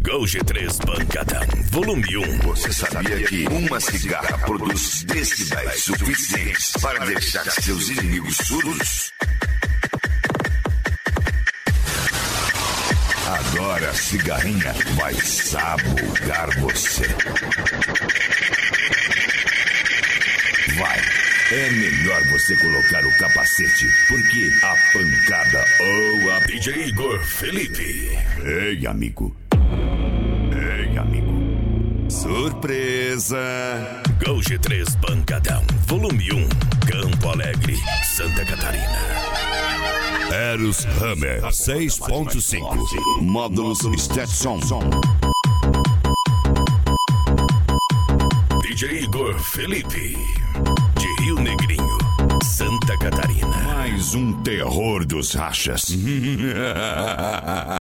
Gol G3 Pancadão, volume 1. Você sabia que uma cigarra produz decibéis suficientes para deixar seus inimigos surdos? Agora a cigarrinha vai sabogar você. Vai. É melhor você colocar o capacete, porque a pancada ou a... DJ Igor Felipe. Ei, amigo. Ei, amigo. Surpresa. Gol G3 Pancadão, volume 1. Campo Alegre, Santa Catarina. Eros Hammer 6.5. Módulos Stetson. DJ Igor Felipe, de Rio Negrinho, Santa Catarina. Mais um terror dos rachas.